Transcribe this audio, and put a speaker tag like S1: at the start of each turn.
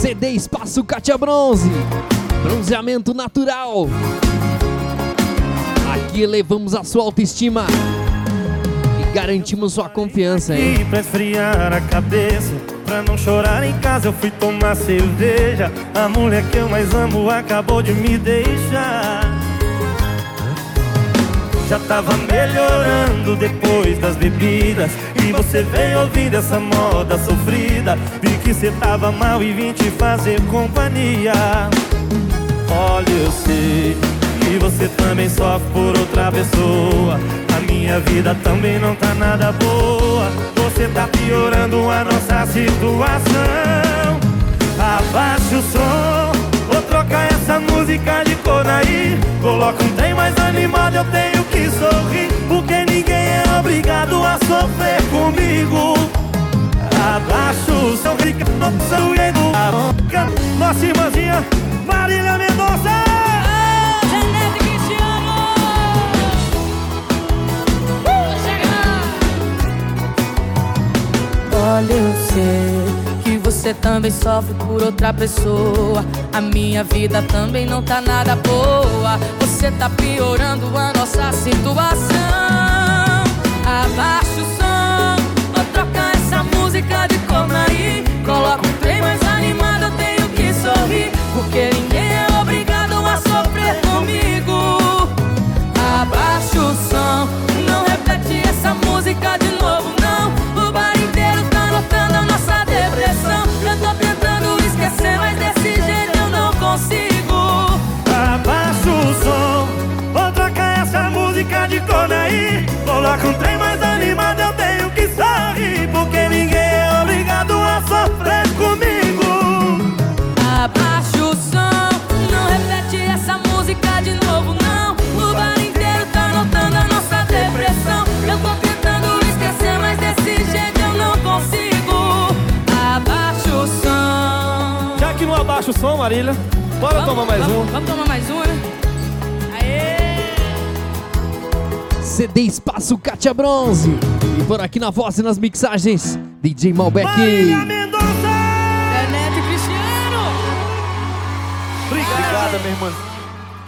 S1: CD Espaço Kátia Bronze, bronzeamento natural. Aqui elevamos a sua autoestima e garantimos sua confiança, hein?
S2: E pra esfriar a cabeça, pra não chorar em casa eu fui tomar cerveja. A mulher que eu mais amo acabou de me deixar. Já tava melhorando depois das bebidas, e você veio ouvindo essa moda sofrida. Vi que cê tava mal e vim te fazer companhia. Olha, eu sei que você também sofre por outra pessoa. A minha vida também não tá nada boa. Você tá piorando a nossa situação. Abaixa o som, vou trocar essa música de Conaí. Coloca um trem mais animado, eu tenho que sorrir, porque ninguém é obrigado a sofrer comigo. Abaixa o som, fica no som e no nossa irmãzinha Marília Mendonça.
S3: Janete Cristiano. Olha, eu sei que você também sofre por outra pessoa. A minha vida também não tá nada boa. Você tá piorando a nossa situação. Abaixa o som, vou trocar essa música de Conaí. Coloca um trem mais animado, eu tenho que sorrir, porque ninguém é obrigado a sofrer comigo. Abaixa o som, não repete essa música de novo não. O bar inteiro tá notando a nossa depressão. Eu tô tentando esquecer, mas desse jeito eu não consigo.
S2: Abaixa o som, vou trocar essa música de Conaí. Coloca um trem mais animado, eu tenho que sorrir, porque ninguém é obrigado a sofrer comigo.
S3: Abaixa o som, não repete essa música de novo não. O bar inteiro tá notando a nossa depressão. Eu tô tentando esquecer, mas desse jeito eu não consigo. Abaixa o som.
S2: Já que não abaixa o som, Marília, bora tomar mais um.
S3: Vamos tomar mais um, né? Aê!
S1: CD Espaço Kátia Bronze. E por aqui na voz e nas mixagens, DJ Malbec.
S2: Marília Mendonça!
S3: Janete Cristiano.
S2: Obrigada, minha irmã.